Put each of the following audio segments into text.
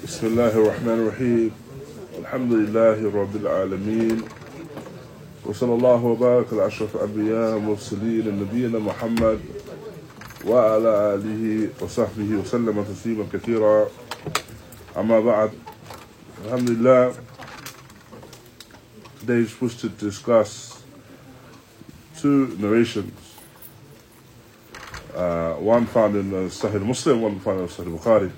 بسم الله الرحمن الرحيم الحمد لله رب العالمين وصلى الله وبارك على أشرف الأنبياء والمرسلين نبينا محمد وعلى آله وصحبه وسلم تسليما كثيرا أما بعد. Alhamdulillah, today is supposed to discuss two narrations, one found in Sahih Muslim, one found in Sahih Bukhari,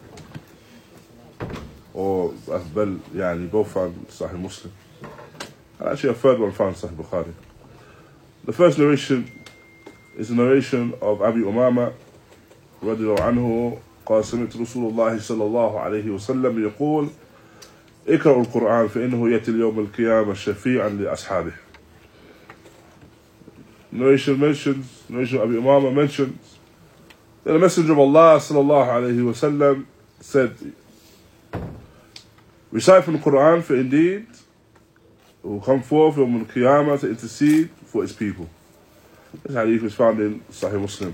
or both found in Sahih Muslim, and actually a third one found in Sahih Bukhari. The first narration is the narration of Abi Umama رضي الله عنه قال سمعت رسول الله صلى الله عليه وسلم يقول اقرأوا القرآن فإنه يأتي اليوم القيامة شفيعا لأصحابه. Narration of Abi Umama mentions that the Messenger of Allah صلى الله عليه وسلم said, recite from the Quran, for indeed it will come forth Yawm al-Qiyamah to intercede for its people. This hadith is found in Sahih Muslim.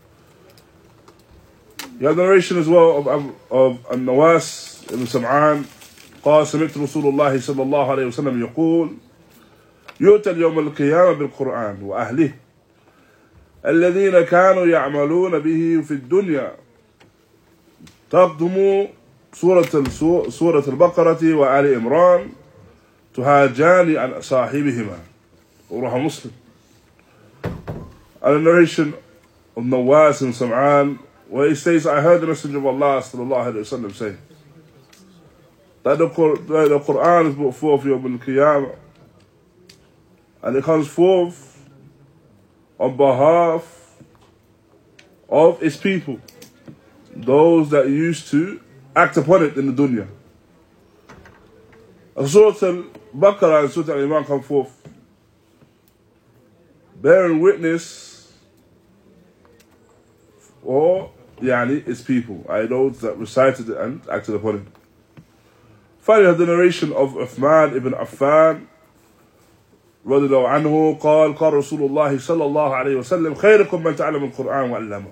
You have the narration as well of An-Nawas ibn Sam'an قال سمعت رسول الله صلى الله عليه وسلم يقول يؤتى اليوم القيامة بالقرآن وأهله الذين كانوا يعملون به في الدنيا تقدم سورة البقرة وآل عمران تهاجان عن صاحبهما. وروح مسلم. And the narration of Nawas ibn Sam'an, where he says, I heard the Messenger of Allah sallallahu alayhi wa sallam say that the Quran is brought forth Yawm al-Qiyamah, and it comes forth on behalf of its people, those that used to act upon it in the dunya. Surah al-Baqarah and Surah al-Imran come forth bearing witness or its people, those that recited it and acted upon it. Finally, we have the narration of Uthman ibn Affan رضي الله عنه قال قال رسول الله صلى الله عليه وسلم خيركم من تعلم القرآن وعلمه.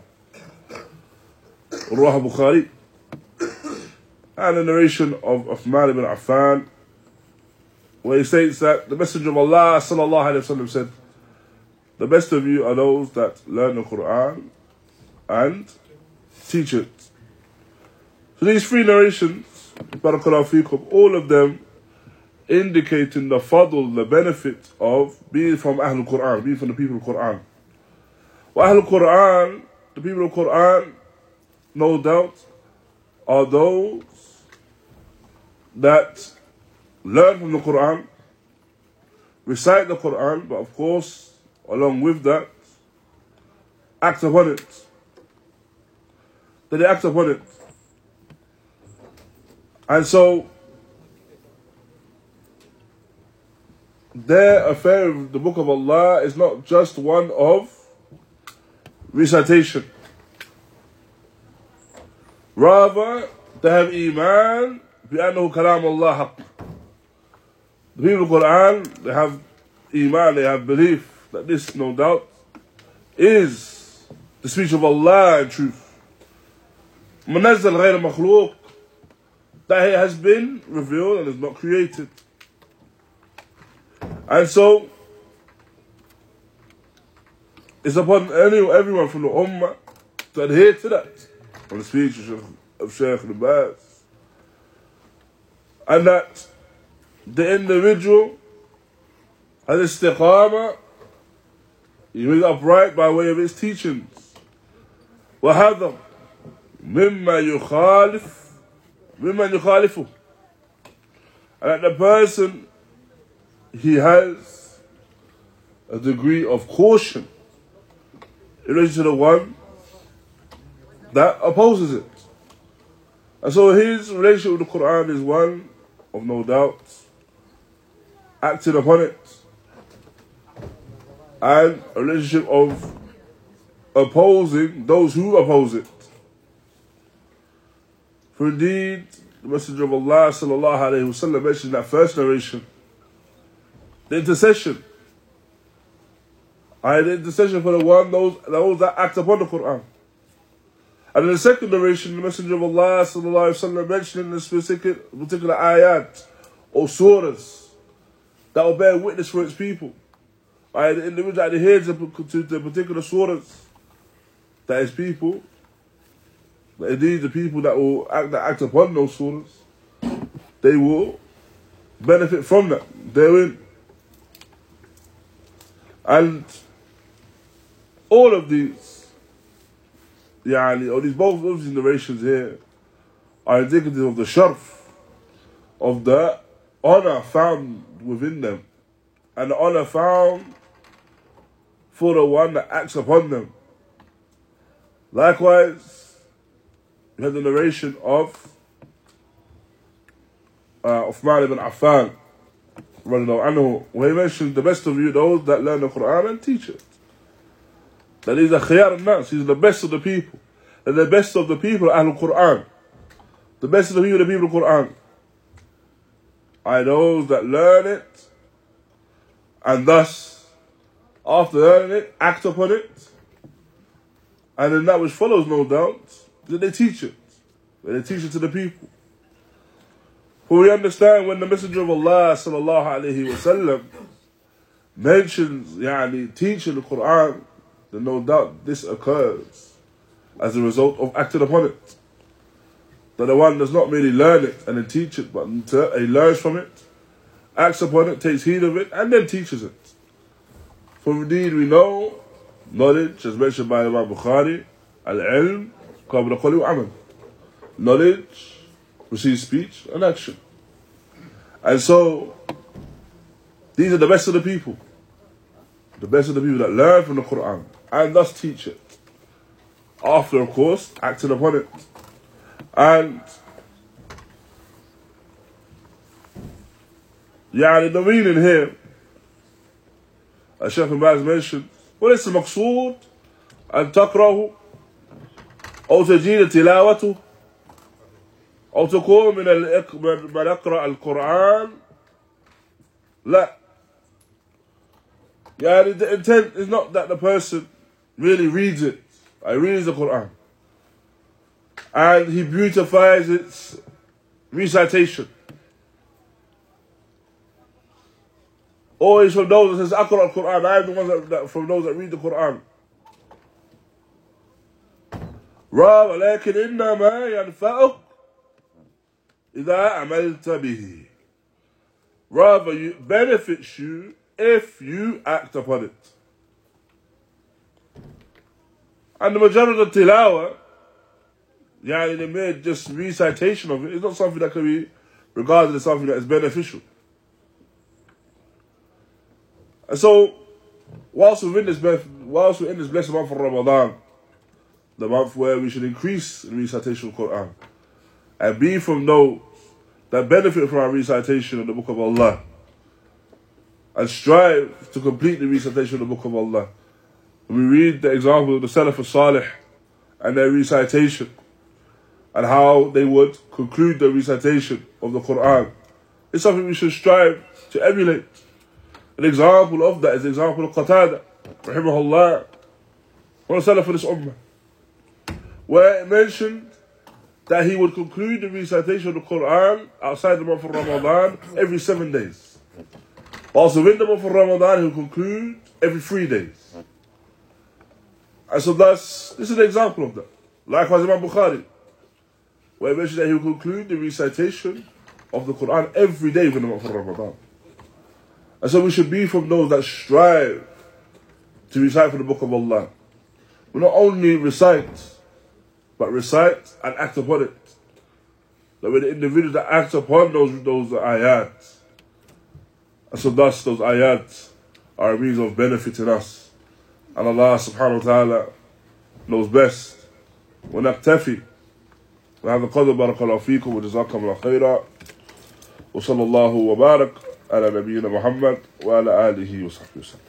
رواه Bukhari. And the narration of Uthman ibn Affan, where he states that the Messenger of Allah صلى الله عليه وسلم said, the best of you are those that learn the Quran and teach it. So these three narrations, barakallahu feekum, all of them indicating the fadl, the benefit of being from Ahlul Quran, being from the people of Quran. Well, Ahlul Quran, the people of Quran, no doubt, are those that learn from the Quran, recite the Quran, but of course, along with that, act upon it. That they act upon it. And so, their affair of the Book of Allah is not just one of recitation. Rather, they have iman بأنه كلام الله حق. The people of Quran, they have iman, they have belief that this, no doubt, is the speech of Allah in truth. منزل غير مخلوق, that it has been revealed and is not created. And so, it's upon everyone from the Ummah to adhere to that, on the speech of Shaykh al-Baz, and that the individual has istiqamah, he is upright by way of his teachings. وَهَذَا مِمَّا يُخَالِفُ, and that the person, he has a degree of caution in relation to the one that opposes it. And so his relationship with the Quran is one of, no doubt, acting upon it, and a relationship of opposing those who oppose it. For indeed, the Messenger of Allah sallallahu alayhi wa sallam mentioned in that first narration the intercession. The intercession for the one, those that act upon the Quran. And in the second narration, the Messenger of Allah sallallahu alaihi wasallam mentioning the particular ayat or surahs that will bear witness for its people. The individual that adheres to the particular surahs, that is people, that indeed the people that will act upon those surahs, they will benefit from that therein. And all of these, or these both of these narrations here are indicative of the sharf, of the honor found within them, and the honor found for the one that acts upon them. Likewise, we have the narration of Uthman ibn Affan, where he mentioned the best of you, those that learn the Quran and teach it. That is the khiyar al-nas, he's the best of the people. And the best of the people are Ahlul Quran. The best of the people of the Quran are those that learn it, and thus, after learning it, act upon it, and then that which follows, no doubt, that they teach it. They teach it to the people. For we understand when the Messenger of Allah sallallahu alaihi wasallam mentions teaching the Quran, then no doubt this occurs as a result of acting upon it. That the one does not merely learn it and then teach it, but he learns from it, acts upon it, takes heed of it, and then teaches it. For indeed we know knowledge, as mentioned by Imam Bukhari, al-ilm qabla qawli wa amal. Knowledge precedes speech and action. And so, these are the best of the people. The best of the people that learn from the Quran and thus teach it. After, of course, acting upon it. And the meaning here, as Shaykh Ibn Baz mentioned, وليس المقصود أن تقرأه أو تجيد تلاوته أو تكون من يقرأ القرآن. لا. The intent is not that the person really reads it. He reads the Quran and he beautifies its recitation. Or he's from those that says, Aqra al-Quran. I am the one from those that read the Quran. ولكن إنما ينفعك إذا عملت به. Rather, it benefits you if you act upon it. And the majority of the tilawa, the mere just recitation of it, is not something that can be regarded as something that is beneficial. And so, whilst we're in this blessed month of Ramadan, the month where we should increase the recitation of the Quran and be from those that benefit from our recitation of the Book of Allah and strive to complete the recitation of the Book of Allah. We read the example of the Salaf al-Salih and their recitation and how they would conclude the recitation of the Quran. It's something we should strive to emulate. An example of that is the example of Qatada, rahimahullah, one of the Salaf of this Ummah, where it mentioned that he would conclude the recitation of the Quran outside the month of Ramadan every 7 days. Also within the month of Ramadan, he would conclude every 3 days. And so thus, this is an example of that. Likewise, Imam Bukhari, where it mentioned that he would conclude the recitation of the Quran every day within the month of Ramadan. And so we should be from those that strive to recite from the Book of Allah. We not only recite, but recite and act upon it. That we're the individuals that act upon those ayat. And so thus those ayat are a means of benefiting us. And Allah subhanahu wa ta'ala knows best. ونكتفي وهذا قدر بارك الله فيكم وجزاكم الله خيرا وصلى الله وبارك على نبينا محمد وعلى آله وصحبه وسلم.